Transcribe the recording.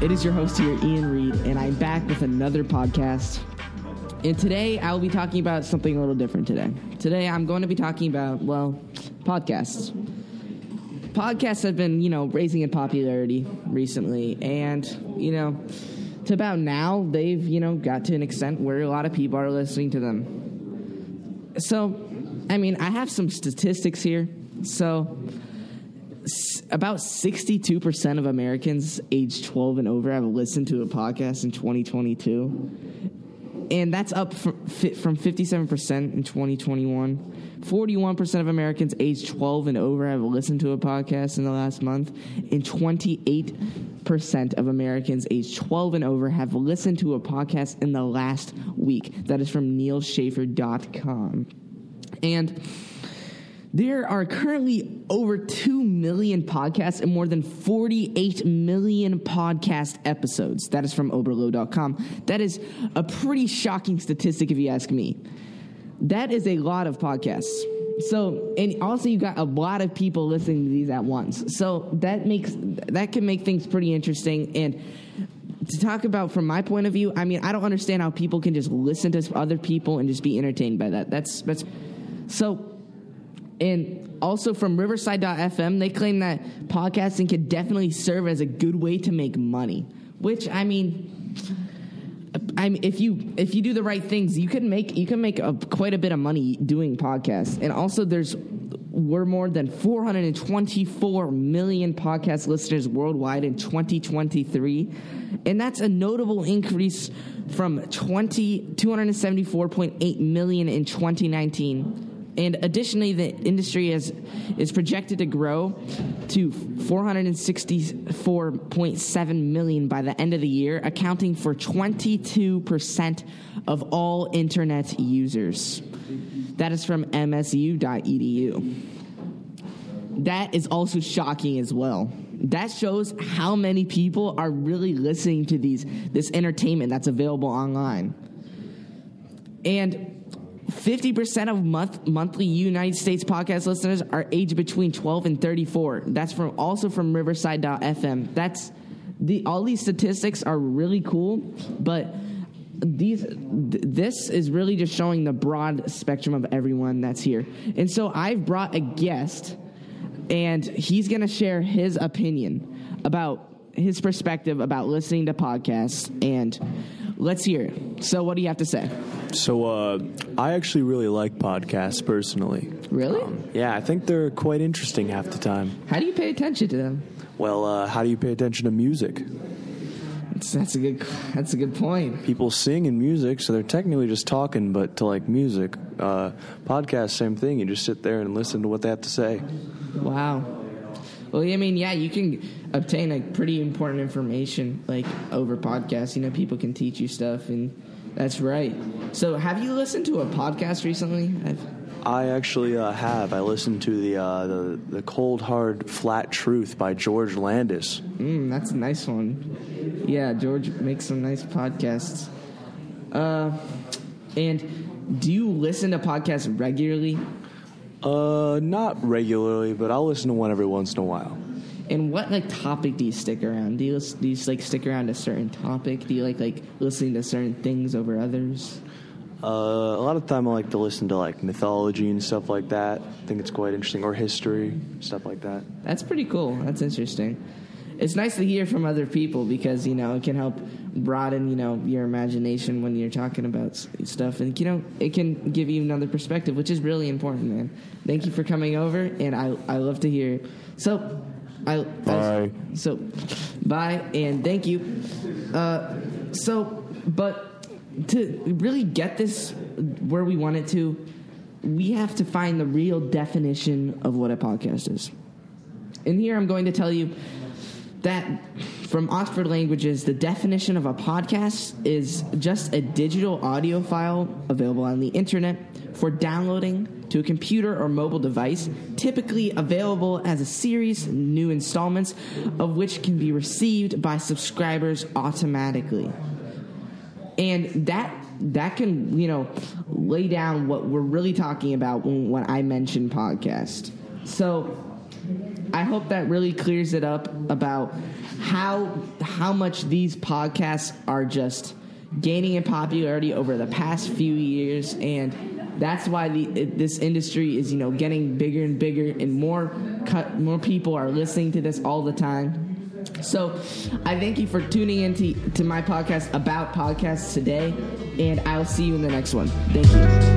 It is your host here, Ian Reed, and I'm back with another podcast. And today, I'll be talking about something a little different today. Today, I'm going to be talking about, podcasts. Podcasts have been, raising in popularity recently, and, to about now, they've, got to an extent where a lot of people are listening to them. So, I have some statistics here. So, about 62% of Americans aged 12 and over have listened to a podcast in 2022. And that's up from 57% in 2021. 41% of Americans aged 12 and over have listened to a podcast in the last month. And 28% of Americans aged 12 and over have listened to a podcast in the last week. That is from neilschafer.com. And there are currently over 2 million podcasts and more than 48 million podcast episodes. That is from Oberlo.com. That is a pretty shocking statistic if you ask me. That is a lot of podcasts. So, and also you got a lot of people listening to these at once. So that can make things pretty interesting. And to talk about from my point of view, I don't understand how people can just listen to other people and just be entertained by that. That's so. And also from Riverside.fm, they claim that podcasting can definitely serve as a good way to make money. Which if you do the right things, you can make quite a bit of money doing podcasts. And also, we're more than 424 million podcast listeners worldwide in 2023, and that's a notable increase from 274.8 million in 2019. And additionally, the industry is projected to grow to 464.7 million by the end of the year, accounting for 22% of all internet users. That is from msu.edu. That is also shocking as well. That shows how many people are really listening to this entertainment that's available online. And 50% of monthly United States podcast listeners are aged between 12 and 34. That's also from Riverside.fm. All these statistics are really cool, but this is really just showing the broad spectrum of everyone that's here. And so I've brought a guest, and he's going to share his opinion about his perspective about listening to podcasts. And let's hear it. So what do you have to say? So, I actually really like podcasts personally. Really? Yeah, I think they're quite interesting half the time. How do you pay attention to them? Well, how do you pay attention to music? That's a good point. People sing in music, so they're technically just talking, but to like music. Podcasts, same thing. You just sit there and listen to what they have to say. Wow. Well, you can obtain pretty important information over podcasts. People can teach you stuff, and that's right. So, have you listened to a podcast recently? I actually have. I listened to the Cold Hard Flat Truth by George Landis. That's a nice one. Yeah, George makes some nice podcasts. And do you listen to podcasts regularly? Not regularly, but I'll listen to one every once in a while. And what topic do you stick around? Do you stick around a certain topic? Do you like listening to certain things over others? A lot of the time I like to listen to mythology and stuff like that. I think it's quite interesting, or history, stuff like that. That's pretty cool. That's interesting. It's nice to hear from other people because it can help broaden your imagination when you're talking about stuff, and it can give you another perspective, which is really important, man. Thank you for coming over, and I love to hear it. So. Bye. Bye, and thank you. But to really get this where we want it to, we have to find the real definition of what a podcast is. And here I'm going to tell you that from Oxford Languages, the definition of a podcast is just a digital audio file available on the internet for downloading to a computer or mobile device, typically available as a series, new installments of which can be received by subscribers automatically. And that can, lay down what we're really talking about when I mention podcast. So I hope that really clears it up about how much these podcasts are just gaining in popularity over the past few years, and that's why this industry is getting bigger and bigger, and more people are listening to this all the time. So I thank you for tuning into my podcast about podcasts today, and I'll see you in the next one. Thank you.